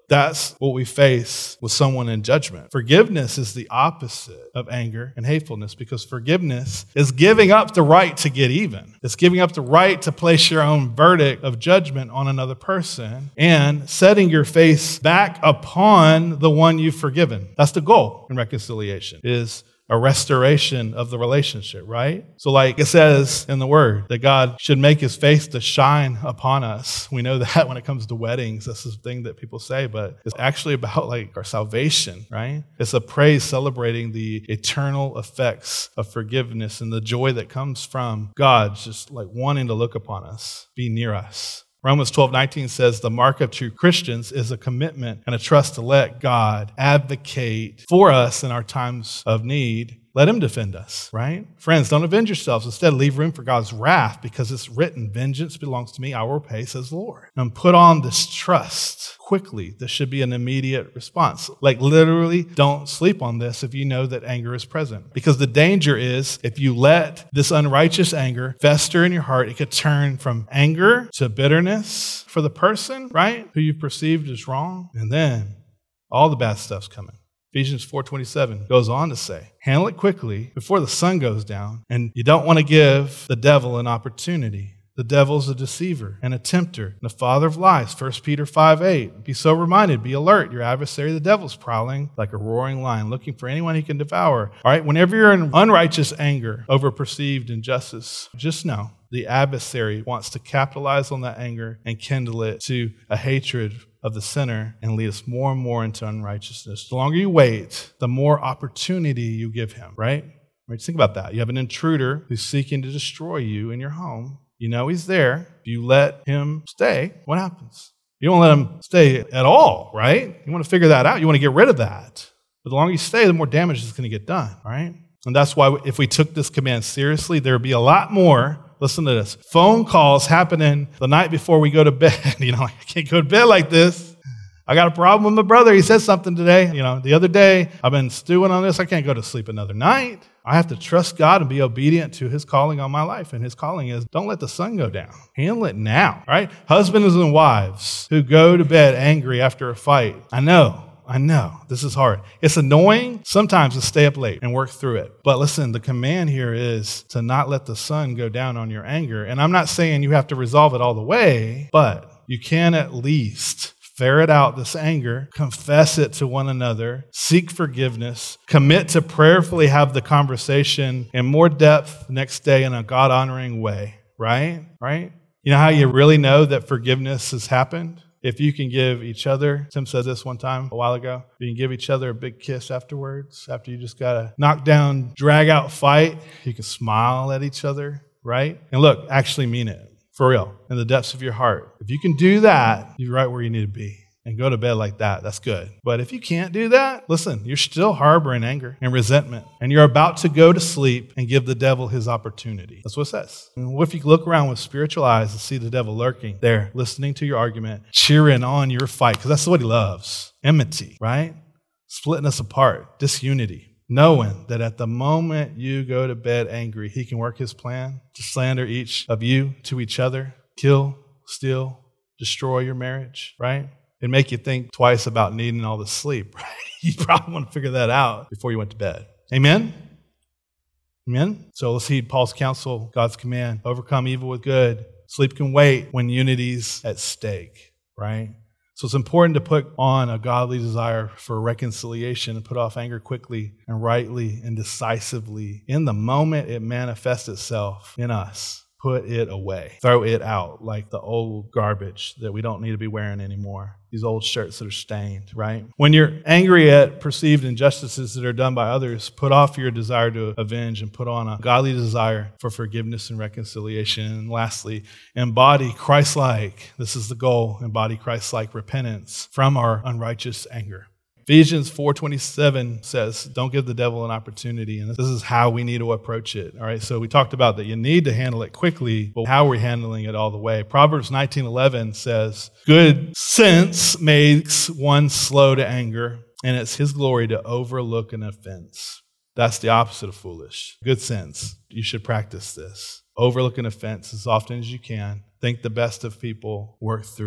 That's what we face with someone in judgment. Forgiveness is the opposite of anger and hatefulness, because forgiveness is giving up the right to get even. It's giving up the right to place your own verdict of judgment on another person and setting your face back upon the one you've forgiven. That's the goal in reconciliation, is a restoration of the relationship, right? So like it says in the word that God should make his face to shine upon us. We know that when it comes to weddings, that's the thing that people say, but it's actually about like our salvation, right? It's a praise celebrating the eternal effects of forgiveness and the joy that comes from God just like wanting to look upon us, be near us. Romans 12:19 says the mark of true Christians is a commitment and a trust to let God advocate for us in our times of need. Let him defend us, right? Friends, don't avenge yourselves. Instead, leave room for God's wrath, because it's written, vengeance belongs to me, I will repay, says the Lord. And put on this trust quickly. This should be an immediate response. Like literally, don't sleep on this if you know that anger is present. Because the danger is if you let this unrighteous anger fester in your heart, it could turn from anger to bitterness for the person, right, who you perceived as wrong. And then all the bad stuff's coming. Ephesians 4:27 goes on to say, handle it quickly before the sun goes down, and you don't want to give the devil an opportunity. The devil's a deceiver and a tempter and the father of lies. 1 Peter 5:8. Be so reminded, be alert. Your adversary, the devil's prowling like a roaring lion, looking for anyone he can devour. All right, whenever you're in unrighteous anger over perceived injustice, just know the adversary wants to capitalize on that anger and kindle it to a hatred of the sinner and lead us more and more into unrighteousness. The longer you wait, the more opportunity you give him, right? Just think about that. You have an intruder who's seeking to destroy you in your home. You know he's there. If you let him stay, what happens? You don't let him stay at all, right? You want to figure that out. You want to get rid of that. But the longer you stay, the more damage is going to get done, all right? And that's why if we took this command seriously, there would be a lot more, listen to this, phone calls happening the night before we go to bed. I can't go to bed like this. I got a problem with my brother. He said something today. The other day, I've been stewing on this. I can't go to sleep another night. I have to trust God and be obedient to his calling on my life. And his calling is, don't let the sun go down. Handle it now, right? Husbands and wives who go to bed angry after a fight. I know. This is hard. It's annoying sometimes to stay up late and work through it. But listen, the command here is to not let the sun go down on your anger. And I'm not saying you have to resolve it all the way, but you can at least ferret out this anger, confess it to one another, seek forgiveness, commit to prayerfully have the conversation in more depth next day in a God-honoring way, right? You know how you really know that forgiveness has happened? If you can give each other, Tim said this one time a while ago, you can give each other a big kiss afterwards, after you just got a knock-down, drag-out fight, you can smile at each other, right? And look, actually mean it. For real, in the depths of your heart. If you can do that, you're right where you need to be. And go to bed like that, that's good. But if you can't do that, listen, you're still harboring anger and resentment. And you're about to go to sleep and give the devil his opportunity. That's what it says. And what if you look around with spiritual eyes and see the devil lurking there, listening to your argument, cheering on your fight, because that's what he loves. Enmity, right? Splitting us apart, disunity. Knowing that at the moment you go to bed angry, he can work his plan to slander each of you to each other, kill, steal, destroy your marriage, right? And make you think twice about needing all the sleep, right? You probably want to figure that out before you went to bed. Amen? Amen? So let's heed Paul's counsel, God's command, overcome evil with good. Sleep can wait when unity's at stake, right? So it's important to put on a godly desire for reconciliation and put off anger quickly and rightly and decisively. In the moment it manifests itself in us, put it away. Throw it out like the old garbage that we don't need to be wearing anymore. These old shirts that are stained, right? When you're angry at perceived injustices that are done by others, put off your desire to avenge and put on a godly desire for forgiveness and reconciliation. And lastly, embody Christ-like, this is the goal, embody Christ-like repentance from our unrighteous anger. Ephesians 4:27 says, don't give the devil an opportunity. And this is how we need to approach it. All right. So we talked about that you need to handle it quickly, but how are we handling it all the way? Proverbs 19:11 says, good sense makes one slow to anger, and it's his glory to overlook an offense. That's the opposite of foolish. Good sense. You should practice this. Overlook an offense as often as you can. Think the best of people. Work through it.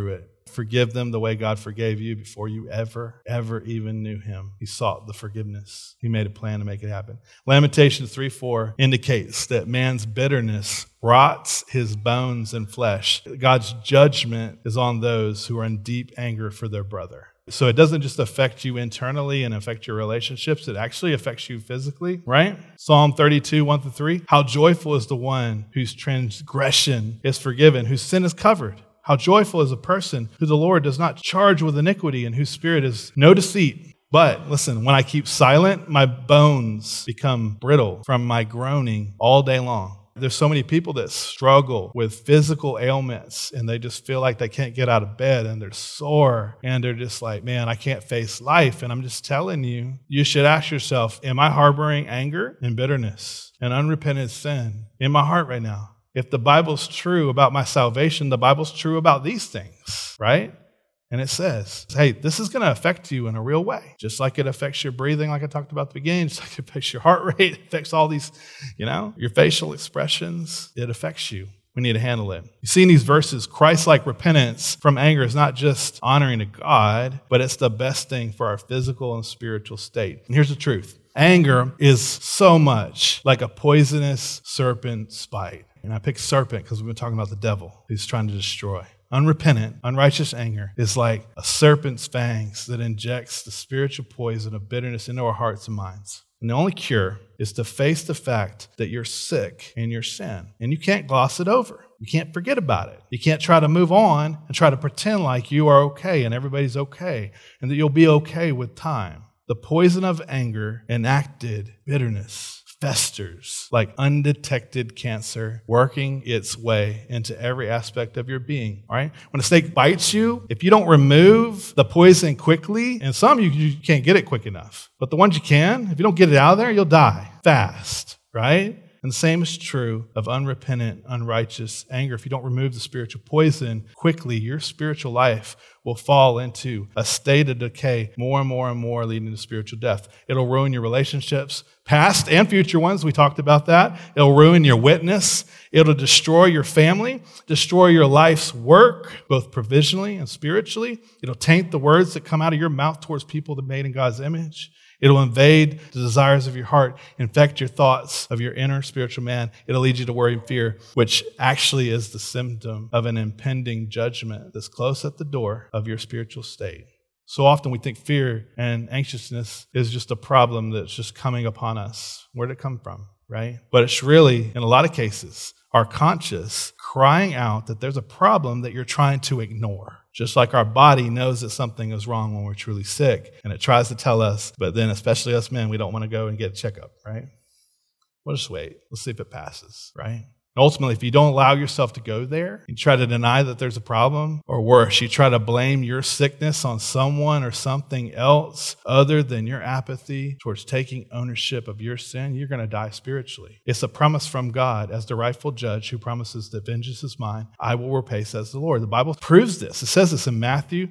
Forgive them the way God forgave you before you ever even knew him. He sought the forgiveness. He made a plan to make it happen. Lamentations 3:4 indicates that man's bitterness rots his bones and flesh. God's judgment is on those who are in deep anger for their brother. So it doesn't just affect you internally and affect your relationships. It actually affects you physically, right? Psalm 32, 1-3. How joyful is the one whose transgression is forgiven, whose sin is covered. How joyful is a person who the Lord does not charge with iniquity and whose spirit is no deceit. But listen, when I keep silent, my bones become brittle from my groaning all day long. There's so many people that struggle with physical ailments and they just feel like they can't get out of bed and they're sore and they're just like, man, I can't face life. And I'm just telling you, you should ask yourself, am I harboring anger and bitterness and unrepentant sin in my heart right now? If the Bible's true about my salvation, the Bible's true about these things, right? And it says, hey, this is going to affect you in a real way. Just like it affects your breathing, like I talked about at the beginning, just like it affects your heart rate, it affects all these, your facial expressions. It affects you. We need to handle it. You see in these verses, Christ-like repentance from anger is not just honoring to God, but it's the best thing for our physical and spiritual state. And here's the truth. Anger is so much like a poisonous serpent's bite. And I picked serpent because we've been talking about the devil who's trying to destroy. Unrepentant, unrighteous anger is like a serpent's fangs that injects the spiritual poison of bitterness into our hearts and minds. And the only cure is to face the fact that you're sick in your sin. And you can't gloss it over. You can't forget about it. You can't try to move on and try to pretend like you are okay and everybody's okay and that you'll be okay with time. The poison of anger, enacted bitterness, festers like undetected cancer, working its way into every aspect of your being, all right? When a snake bites you, if you don't remove the poison quickly, and some you can't get it quick enough, but the ones you can, if you don't get it out of there, you'll die fast, right? And the same is true of unrepentant, unrighteous anger. If you don't remove the spiritual poison quickly, your spiritual life will fall into a state of decay more and more and more, leading to spiritual death. It'll ruin your relationships, past and future ones. We talked about that. It'll ruin your witness. It'll destroy your family, destroy your life's work, both provisionally and spiritually. It'll taint the words that come out of your mouth towards people that are made in God's image. It'll invade the desires of your heart, infect your thoughts of your inner spiritual man. It'll lead you to worry and fear, which actually is the symptom of an impending judgment that's close at the door of your spiritual state. So often we think fear and anxiousness is just a problem that's just coming upon us. Where did it come from, right? But it's really, in a lot of cases, our conscience crying out that there's a problem that you're trying to ignore. Just like our body knows that something is wrong when we're truly sick, and it tries to tell us, but then especially us men, we don't want to go and get a checkup, right? We'll just wait. Let's see if it passes, right? And ultimately, if you don't allow yourself to go there, you try to deny that there's a problem, or worse, you try to blame your sickness on someone or something else other than your apathy towards taking ownership of your sin, you're going to die spiritually. It's a promise from God as the rightful judge who promises that vengeance is mine, I will repay, says the Lord. The Bible proves this. It says this in Matthew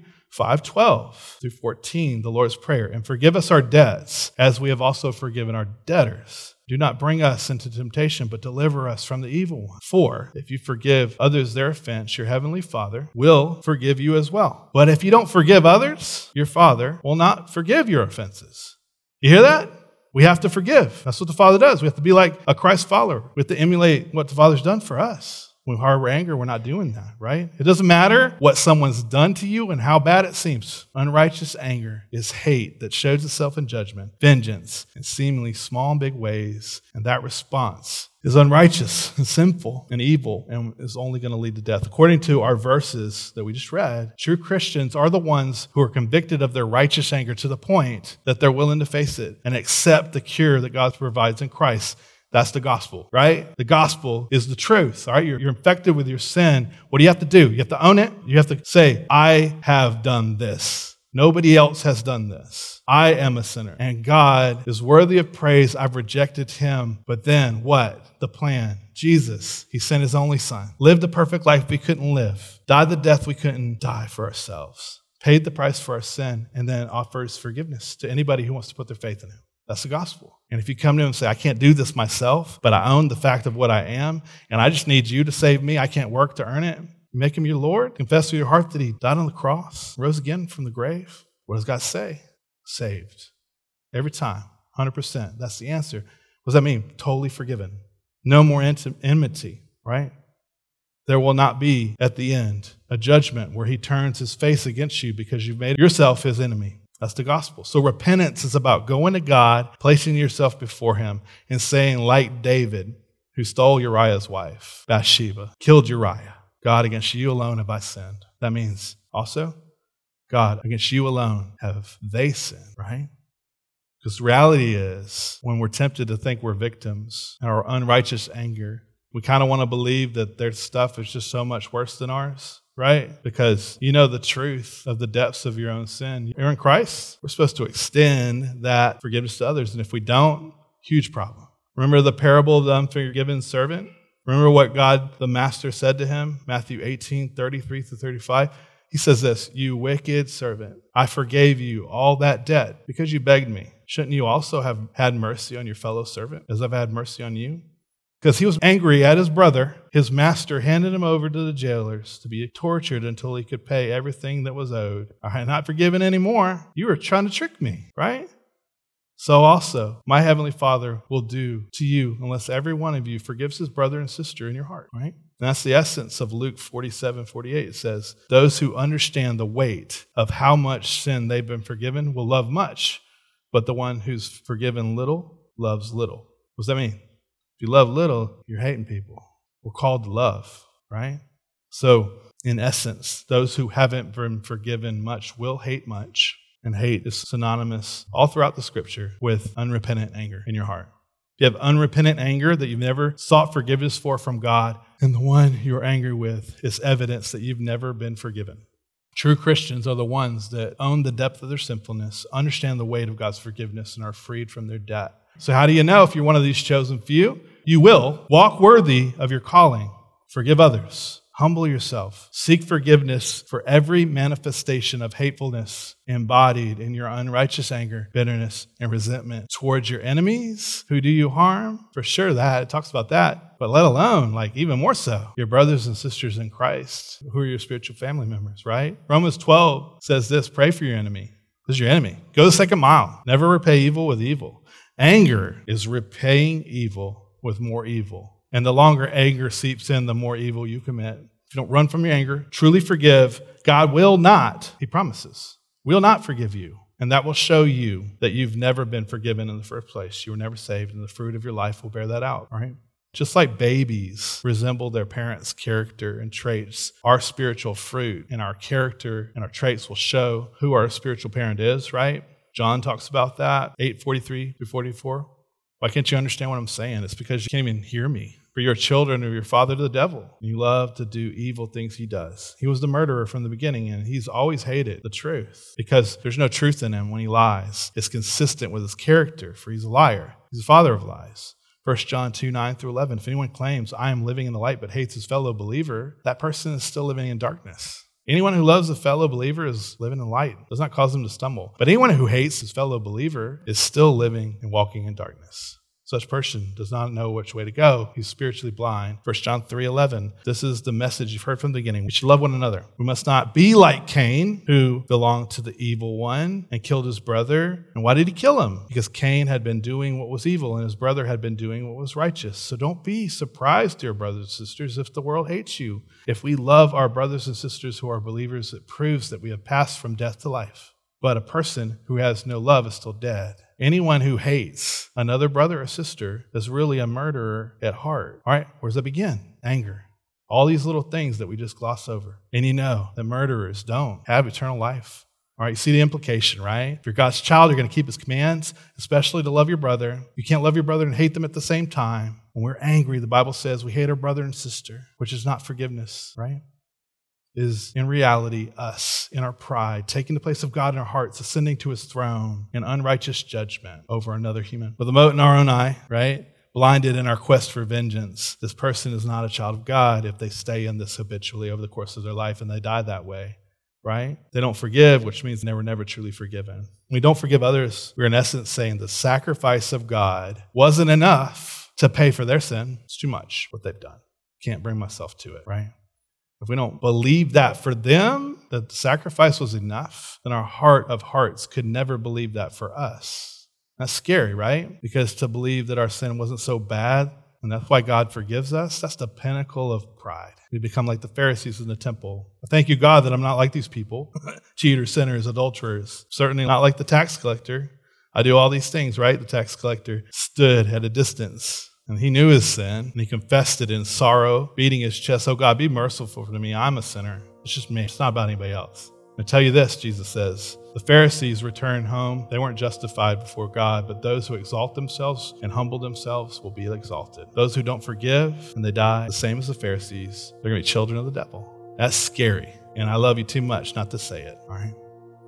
5:12-14, the Lord's Prayer. And forgive us our debts as we have also forgiven our debtors. Do not bring us into temptation, but deliver us from the evil one. For if you forgive others their offense, your heavenly Father will forgive you as well. But if you don't forgive others, your Father will not forgive your offenses. You hear that? We have to forgive. That's what the Father does. We have to be like a Christ follower. We have to emulate what the Father's done for us. When we harbor anger, we're not doing that, right? It doesn't matter what someone's done to you and how bad it seems. Unrighteous anger is hate that shows itself in judgment, vengeance in seemingly small and big ways, and that response is unrighteous and sinful and evil and is only going to lead to death. According to our verses that we just read, true Christians are the ones who are convicted of their righteous anger to the point that they're willing to face it and accept the cure that God provides in Christ. That's the gospel, right? The gospel is the truth, all right? You're infected with your sin. What do you have to do? You have to own it. You have to say, I have done this. Nobody else has done this. I am a sinner, and God is worthy of praise. I've rejected him. But then what? The plan. Jesus, he sent his only son, lived the perfect life we couldn't live, died the death we couldn't die for ourselves, paid the price for our sin, and then offers forgiveness to anybody who wants to put their faith in him. That's the gospel. And if you come to him and say, I can't do this myself, but I own the fact of what I am, and I just need you to save me, I can't work to earn it, You make him your Lord? Confess with your heart that he died on the cross, rose again from the grave? What does God say? Saved. Every time. 100%. That's the answer. What does that mean? Totally forgiven. No more enmity, right? There will not be, at the end, a judgment where he turns his face against you because you've made yourself his enemy. That's the gospel. So repentance is about going to God, placing yourself before him, and saying, like David, who stole Uriah's wife, Bathsheba, killed Uriah, God, against you alone have I sinned. That means also, God, against you alone have they sinned, right? Because the reality is, when we're tempted to think we're victims, our unrighteous anger, we kind of want to believe that their stuff is just so much worse than ours, right? Because you know the truth of the depths of your own sin. You're in Christ. We're supposed to extend that forgiveness to others. And if we don't, huge problem. Remember the parable of the unforgiven servant? Remember what God, the master, said to him? Matthew 18:33-35. He says this, "You wicked servant, I forgave you all that debt because you begged me. Shouldn't you also have had mercy on your fellow servant as I've had mercy on you?" Because he was angry at his brother, his master handed him over to the jailers to be tortured until he could pay everything that was owed. I am not forgiven anymore. You were trying to trick me, right? So also, my heavenly Father will do to you unless every one of you forgives his brother and sister in your heart, right? And that's the essence of Luke 47:48. It says, those who understand the weight of how much sin they've been forgiven will love much, but the one who's forgiven little loves little. What does that mean? If you love little, you're hating people. We're called to love, right? So, in essence, those who haven't been forgiven much will hate much. And hate is synonymous all throughout the scripture with unrepentant anger in your heart. If you have unrepentant anger that you've never sought forgiveness for from God, and the one you're angry with is evidence that you've never been forgiven. True Christians are the ones that own the depth of their sinfulness, understand the weight of God's forgiveness, and are freed from their debt. So how do you know if you're one of these chosen few? You will walk worthy of your calling, forgive others, humble yourself, seek forgiveness for every manifestation of hatefulness embodied in your unrighteous anger, bitterness, and resentment towards your enemies who do you harm. For sure that, it talks about that, but let alone, even more so, your brothers and sisters in Christ who are your spiritual family members, right? Romans 12 says this, pray for your enemy. This is your enemy. Go the second mile. Never repay evil with evil. Anger is repaying evil with more evil. And the longer anger seeps in, the more evil you commit. If you don't run from your anger, truly forgive, God will not, he promises, will not forgive you. And that will show you that you've never been forgiven in the first place. You were never saved, and the fruit of your life will bear that out, right? Just like babies resemble their parents' character and traits, our spiritual fruit and our character and our traits will show who our spiritual parent is, right? John talks about that, 8:43-44. Why can't you understand what I'm saying? It's because you can't even hear me. For you're children of your father the devil. You love to do evil things he does. He was the murderer from the beginning, and he's always hated the truth because there's no truth in him when he lies. It's consistent with his character, for he's a liar. He's the father of lies. 1 John 2:9-11. If anyone claims, I am living in the light but hates his fellow believer, that person is still living in darkness. Anyone who loves a fellow believer is living in light. It does not cause them to stumble. But anyone who hates his fellow believer is still living and walking in darkness. Such person does not know which way to go. He's spiritually blind. 1 John 3:11. This is the message you've heard from the beginning. We should love one another. We must not be like Cain, who belonged to the evil one and killed his brother. And why did he kill him? Because Cain had been doing what was evil and his brother had been doing what was righteous. So don't be surprised, dear brothers and sisters, if the world hates you. If we love our brothers and sisters who are believers, it proves that we have passed from death to life. But a person who has no love is still dead. Anyone who hates another brother or sister is really a murderer at heart. All right, where does that begin? Anger. All these little things that we just gloss over. And you know that murderers don't have eternal life. All right, you see the implication, right? If you're God's child, you're going to keep his commands, especially to love your brother. You can't love your brother and hate them at the same time. When we're angry, the Bible says we hate our brother and sister, which is not forgiveness, right? Is in reality us, in our pride, taking the place of God in our hearts, ascending to his throne in unrighteous judgment over another human. With a mote in our own eye, right? Blinded in our quest for vengeance. This person is not a child of God if they stay in this habitually over the course of their life and they die that way, right? They don't forgive, which means they were never truly forgiven. When we don't forgive others, we're in essence saying the sacrifice of God wasn't enough to pay for their sin. It's too much what they've done. Can't bring myself to it, right? If we don't believe that for them, that the sacrifice was enough, then our heart of hearts could never believe that for us. That's scary, right? Because to believe that our sin wasn't so bad, and that's why God forgives us, that's the pinnacle of pride. We become like the Pharisees in the temple. I thank you, God, that I'm not like these people, cheaters, sinners, adulterers, certainly not like the tax collector. I do all these things, right? The tax collector stood at a distance, and he knew his sin, and he confessed it in sorrow, beating his chest. Oh, God, be merciful to me. I'm a sinner. It's just me. It's not about anybody else. I tell you this, Jesus says, the Pharisees returned home. They weren't justified before God, but those who exalt themselves and humble themselves will be exalted. Those who don't forgive and they die, the same as the Pharisees, they're going to be children of the devil. That's scary, and I love you too much not to say it, all right?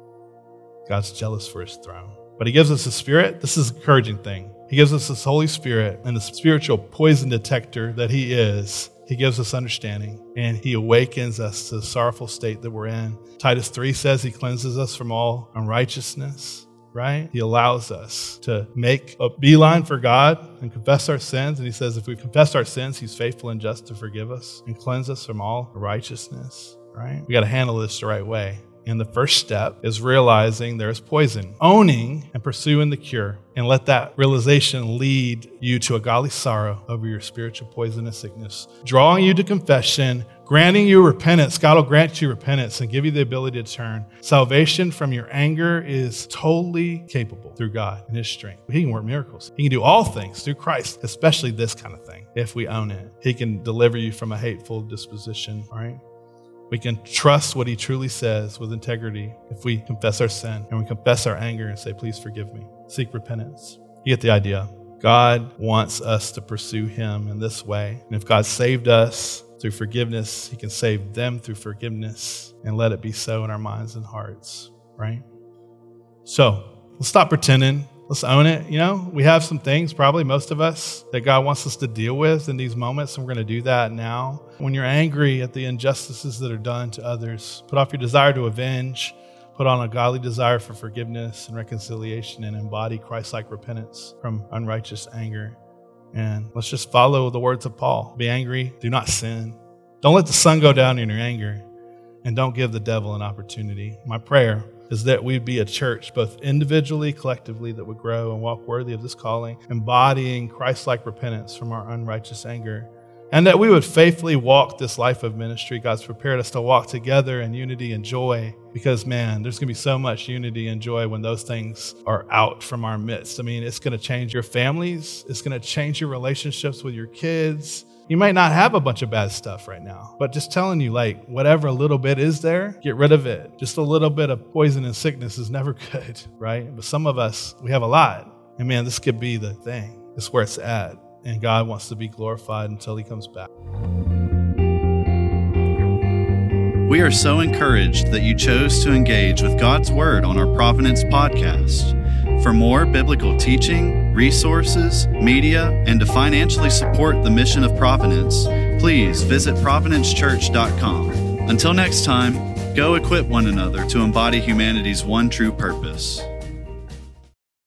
God's jealous for his throne. But he gives us a Spirit. This is an encouraging thing. He gives us this Holy Spirit and the spiritual poison detector that he is. He gives us understanding, and he awakens us to the sorrowful state that we're in. Titus 3 says he cleanses us from all unrighteousness, right? He allows us to make a beeline for God and confess our sins. And he says if we confess our sins, he's faithful and just to forgive us and cleanse us from all unrighteousness, right? We got to handle this the right way. And the first step is realizing there is poison, owning and pursuing the cure, and let that realization lead you to a godly sorrow over your spiritual poison and sickness, drawing you to confession, granting you repentance. God will grant you repentance and give you the ability to turn. Salvation from your anger is totally capable through God and his strength. He can work miracles. He can do all things through Christ, especially this kind of thing. If we own it, he can deliver you from a hateful disposition, all right? We can trust what he truly says with integrity if we confess our sin and we confess our anger and say, please forgive me. Seek repentance. You get the idea. God wants us to pursue him in this way. And if God saved us through forgiveness, he can save them through forgiveness, and let it be so in our minds and hearts, right? So let's stop pretending. Let's own it. You know, we have some things, probably most of us, that God wants us to deal with in these moments, and we're going to do that now. When you're angry at the injustices that are done to others, put off your desire to avenge, put on a godly desire for forgiveness and reconciliation, and embody Christ-like repentance from unrighteous anger. And let's just follow the words of Paul. Be angry, do not sin. Don't let the sun go down in your anger, and don't give the devil an opportunity. My prayer is that we'd be a church, both individually, collectively, that would grow and walk worthy of this calling, embodying Christ-like repentance from our unrighteous anger, and that we would faithfully walk this life of ministry. God's prepared us to walk together in unity and joy, because, man, there's going to be so much unity and joy when those things are out from our midst. I mean, it's going to change your families. It's going to change your relationships with your kids. You might not have a bunch of bad stuff right now, but just telling you, like, whatever a little bit is there, get rid of it. Just a little bit of poison and sickness is never good, right? But some of us, we have a lot. And man, this could be the thing. It's where it's at. And God wants to be glorified until he comes back. We are so encouraged that you chose to engage with God's Word on our Providence podcast. For more biblical teaching, resources, media, and to financially support the mission of Providence, please visit providencechurch.com. Until next time, go equip one another to embody humanity's one true purpose.